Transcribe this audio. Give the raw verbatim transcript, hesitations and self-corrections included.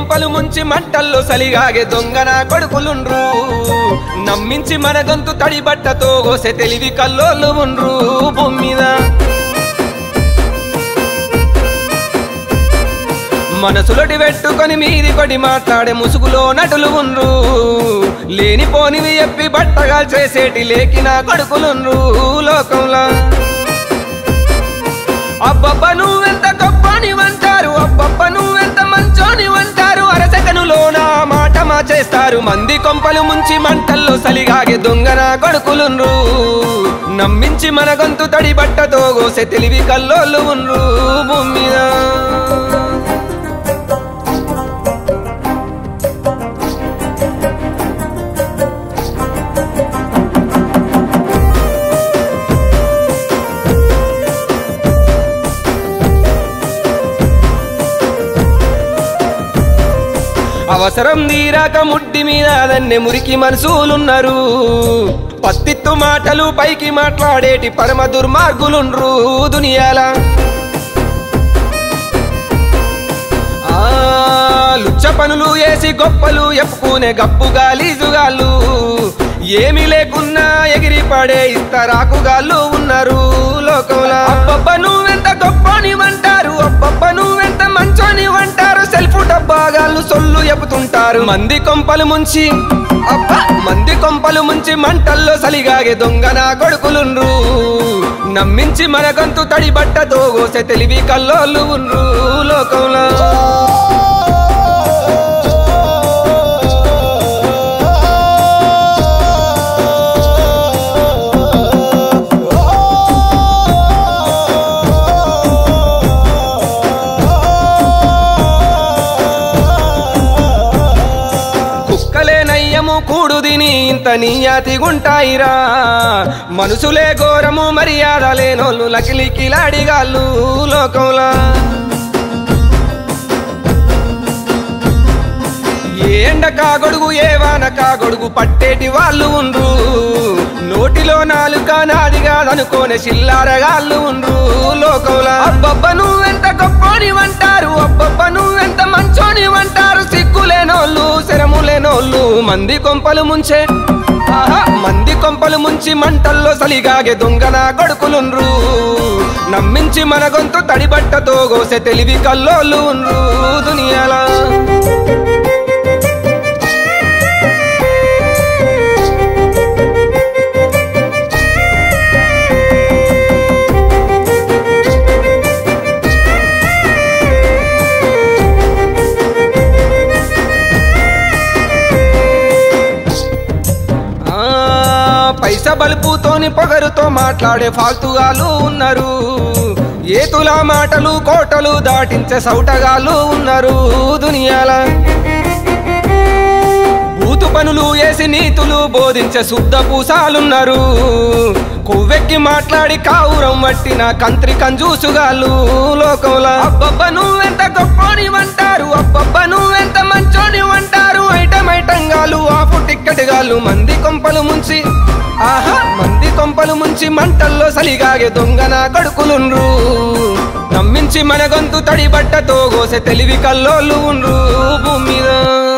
కొంపలు ముంచి మంటల్లో సలిగాగే దొంగన కొడుకులుండ్రు నమ్మించి మన గొంతు తడి బట్టతో గోసె తెలివి కల్లోళ్ళు ఉండ్రు భూమి మీద మనసులటి పెట్టుకొని మీది కొడి మాట్లాడే ముసుగులో నటులు ఉండ్రు లేనిపోనివి చెప్పి బట్టగా చేసేటి లేకిన కొడుకులుండ్రు లోకంలో అబ్బబ్బ నువ్వెంత గొప్పనివంటారు అబ్బబ్బ నువ్వెంత మంచోనివంటారు అరసకనులోన మాట మా చేస్తారు మంది కొంపలు ముంచి మంటల్లో సలిగాగే దొంగన కొడుకులుండ్రు నమ్మించి మన గొంతు తడి బట్టతో గోసె తెలివి కల్లోళ్ళు ఉండ్రు భూమి మీద అవసరం తీరాక ముడ్డి మీద దన్నె మురికి మనసులున్నారు పత్తిత్తు మాటలు పైకి మాట్లాడేటి పరమ దుర్మార్గులుండ్రు దునియాల ఆ లుచ్చ పనులు వేసి గొప్పలు ఎప్పుకునే గప్పు గాలీజుగాళ్ళు ఏమీ లేకున్నా ఎగిరి పడే ఇస్తరాకుగాళ్ళు ఉన్నారు లోకంలో అబ్బబ్బ నువ్వెంత గొప్పనివంటారు అబ్బబ్బ నువ్వెంత మంచోనివంటారు సెల్ఫ్ డబ్బాగాళ్ళు సొల్లు చెబుతుంటారు మంది కొంపలు ముంచి అబ్బా మంది కొంపలు ముంచి మంటల్లో సలిగాగే దొంగన కొడుకులుండ్రు నమ్మించి మన గొంతు తడి బట్టతో గోసె తెలివి కల్లోళ్ళు ఉండ్రు లోకంలో కూడు దిని ఇంత నీయాతిగుంటాయిరా మనసులే ఘోరము మర్యాద లేనోళ్ళు లకిలికిలాడిగాళ్ళు లోకంలా ఏ ఎండ కాగొడుగు ఏ వాన కాగొడుగు పట్టేటి వాళ్ళు ఉండ్రు నోటిలో నాలుక నాది కాదనుకోనే చిల్లారగాళ్ళు ఉండ్రు లోకంలా అబ్బబ్బ నువ్వెంత గొప్పనివంటారు అబ్బబ్బ నువ్వెంత మంచోనివంటారు సిగ్గులేనోళ్ళు శరములేనోళ్ళు మంది కొంపలు ముంచే ఆహా మంది కొంపలు ముంచి మంటల్లో సలిగాగే దొంగన కొడుకులుండ్రు నమ్మించి మన గొంతు తడి బట్టతో గోసె తెలివి కల్లోళ్ళు ఉండ్రు దునియాల పైస బలుపుతోని పొగరుతో మాట్లాడే ఫాల్తుగాళ్ళు ఉన్నారు ఏతుల మాటలు కోటలు దాటించే సౌటగాళ్ళు ఉన్నారు దునియాల బూతు పనులు వేసి నీతులు బోధించే శుద్ధ పూసాలున్నారు కొవ్వెక్కి మాట్లాడి కావురం వట్టిన కంత్రి కంజూసుగాళ్ళు లోకంలో అబ్బబ్బ నువ్వెంత గొప్పనివంటారు అబ్బబ్బ నువ్వెంత మంచోనివంటారు ఐటమ్ ఐటంగాళ్ళు ఆపు టిక్కెట్గాళ్ళు మంది కొంపలు ముంచి ఆహా మంది కొంపలు ముంచి మంటల్లో సలిగాగే దొంగన కొడుకులుండ్రు నమ్మించి మన గొంతు తడి బట్టతో గోసె తెలివి కల్లోళ్ళు ఉండ్రు భూమి మీద